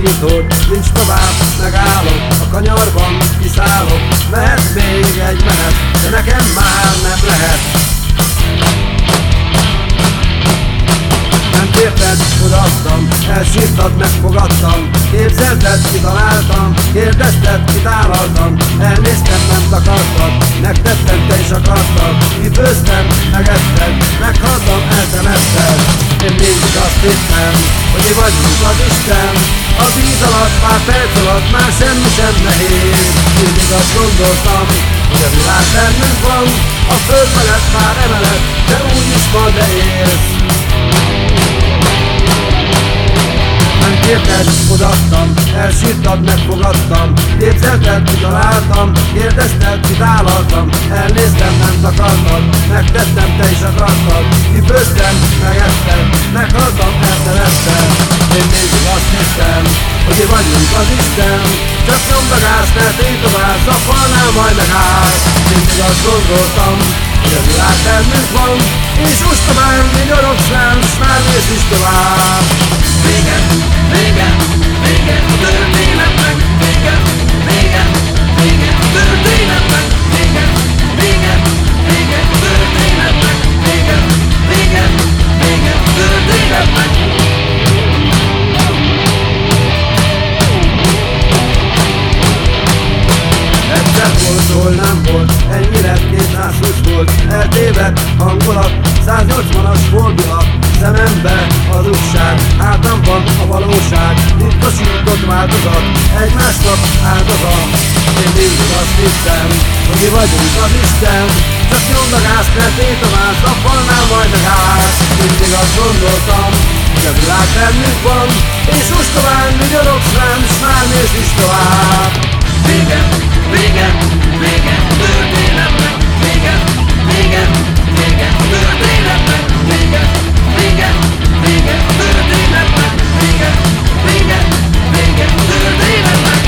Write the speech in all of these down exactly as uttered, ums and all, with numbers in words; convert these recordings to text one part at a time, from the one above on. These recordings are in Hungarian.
utód, nincs tovább, megállok, a kanyarban kiszállok. Mehet még egy menet, de nekem már nem lehet. Nem kérted, odaadtam, elsírtad, megfogadtam. Képzelted, kitaláltam, kérdezted, kitállaltam. Elnéztem, nem takartad, megtettem, te is akartad. Kifőztem, megetted, meghaltam, eltemetted. Én mindig azt hittem, hogy mi vagyunk az Isten. A víz alatt, pár perc alatt már semmi sem nehéz. Mindig azt gondoltam, hogy a világ bennünk van. A föld felett már emelet, de úgyis van, de élsz. Nem kérted, odaadtam, elsírtad, megfogadtam. Képzelted, kitaláltam, kérdezted, kitállaltam. Elnéztem, nem takartad, megtettem, te is akartad. Kifőztem, megetted, meghaltam, eltemetted. Én mindig azt hittem, hogy mi vagyunk az Isten. Csak nyomd a gázt, mert én tovább szapalnál, majd megáll. Mindig azt gondoltam, hogy a világ bennünk van. És most tovább vigyorogsz rám, s már mész is tovább. Vége, vége, vége a történetnek. Vége, vége, vége a történetnek. Vége, vége, vége a történetnek. Vége, vége, vége a történetnek. Egyszer volt, hol nem volt, ennyire kétszázus volt. Eltévedt hangulat, száznyolcvanas fordulat. Szemembe hazugság, hátamban a valóság. Titkosított változat, egymásnak áldozat. Én mindig azt hittem, hogy mi vagyunk az Isten. Csak nyomd a gázt, mert én tovább szapalnál, majd megállsz. Mindig azt gondoltam, hogy a világ bennünk van. És most tovább vigyorogsz rám, s már mész is tovább. Vége, vége, vége a történetnek. Vége, vége, vége a történetnek. Vége, vége, vége a történetnek. Vége, vége, vége a történetnek.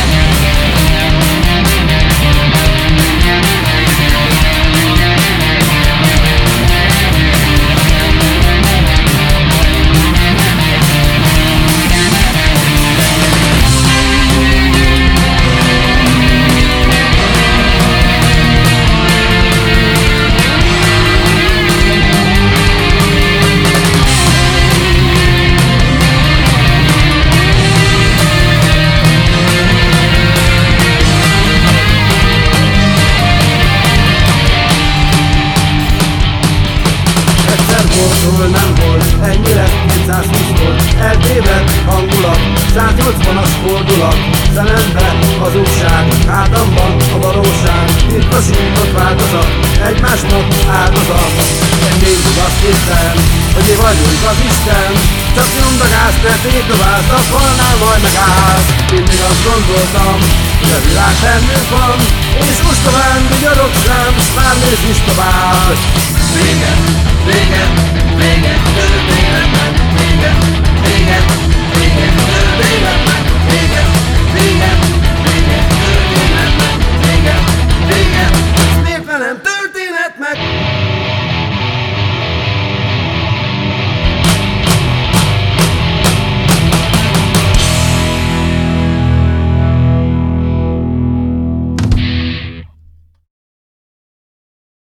Hol nem volt, ennyire kétszázhúsz volt. Eltévedt hangulat, száznyolcvanas fordulat. Szemembe hazugság, hátamban a valóság. Titkosított változat, egymásnak áldozat. Én mindig azt hittem, hogy mi vagyunk az Isten. Csak nyomd a gázt, mert én tovább szapalnál, majd megállsz. Mindig azt gondoltam, hogy a világ bennünk van. És most tovább vigyorogsz rám, s már mész is tovább. Vége, vége, vége a történetnek. Vége, vége, vége a történetnek.